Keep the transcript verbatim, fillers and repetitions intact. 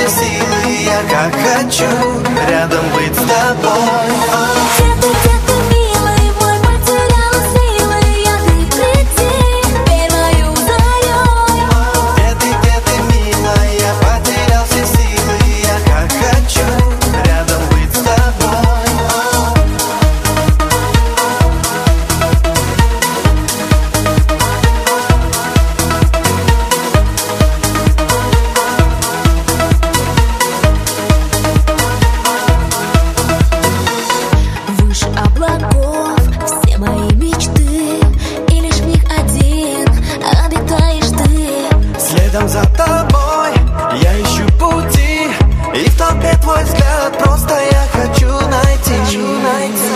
силы. Я как хочу рядом быть с тобой. Где-то, где-то, милый мой, потеряла силы. Я ты приди, теперь мою зарей. Где ты, где ты, милая, я потерял все силы. Я как хочу рядом быть с тобой. Выше облаков все мои мечты, и лишь в них один обитаешь ты. Следом за тобой я ищу пути, и в толпе твой взгляд просто я хочу найти. Хочу найти.